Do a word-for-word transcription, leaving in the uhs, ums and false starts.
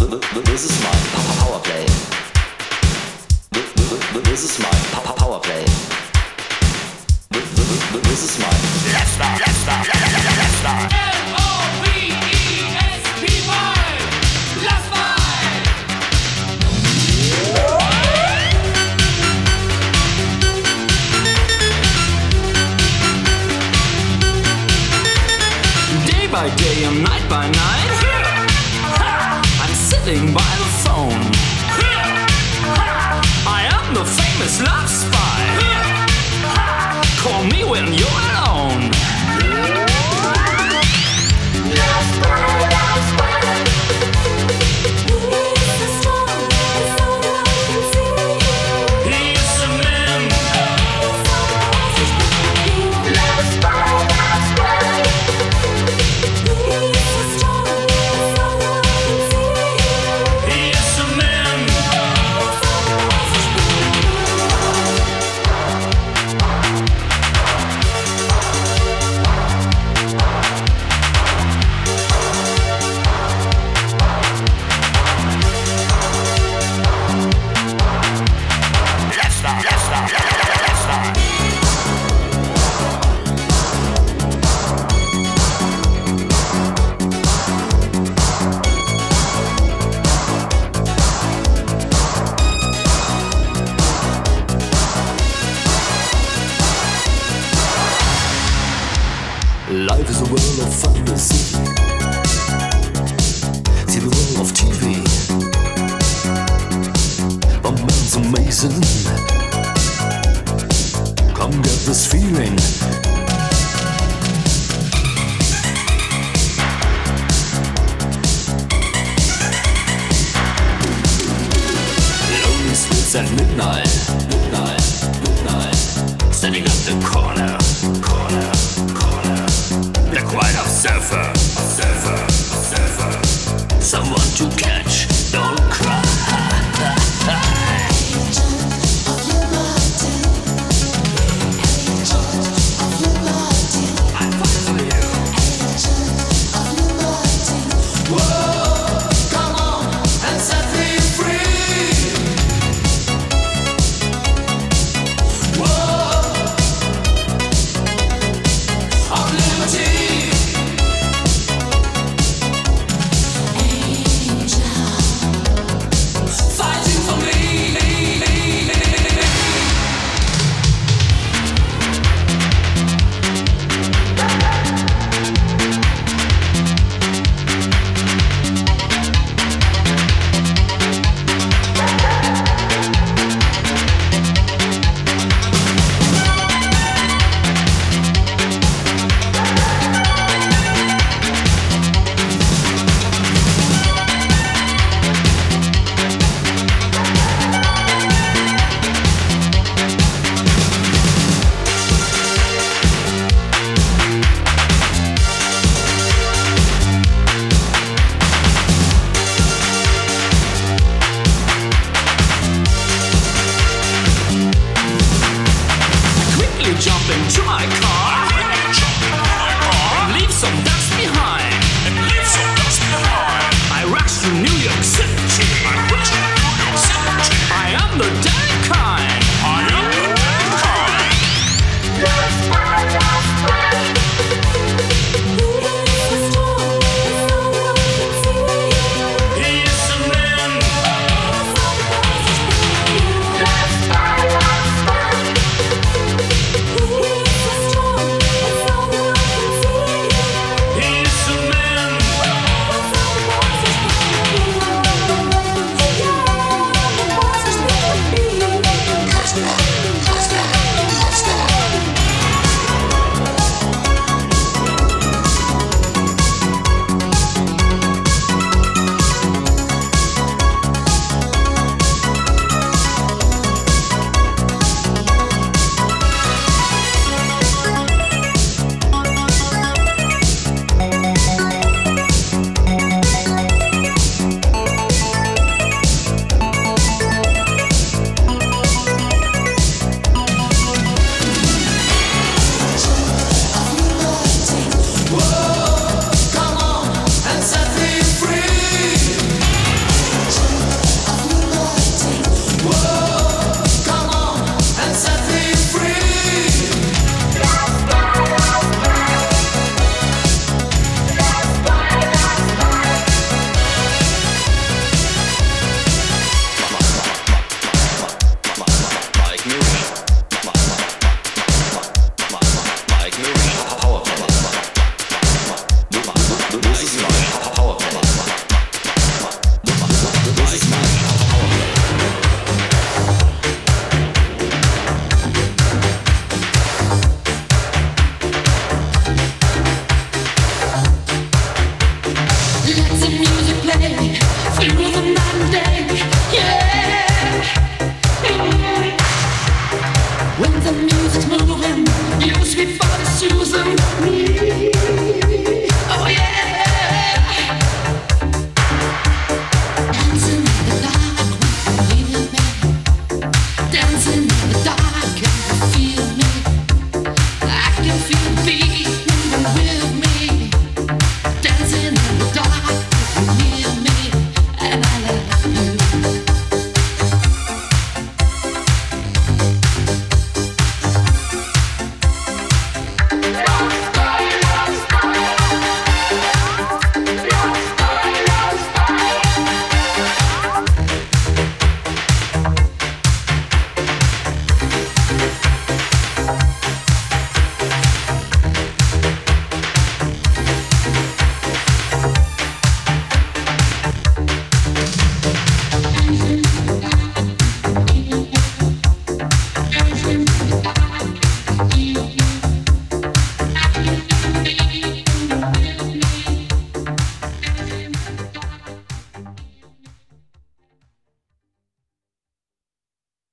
This is my power play. This is my power play. This is my left star, left star, left star. L O V E S P Y, left side. Day by day and night by night, I'm sitting by the phone. I am the famous love spy. Call me when you're alone. Love spy, love spy. He's the star, it's all that I can see. He's the man. Love spy, love spy. He's the star, it's all that I can see. He's the man. Left star, left star, left star. Life is a world of fantasy. See the world of T V. But man's amazing. Come get this feeling. Lonely streets at midnight, midnight, midnight. Standing at the corner, corner, corner. The quiet observer, observer, observer. Someone to catch, don't cry. I'm fighting for you. Whoa, come on and set me free. Whoa, of liberty. Angel. This is my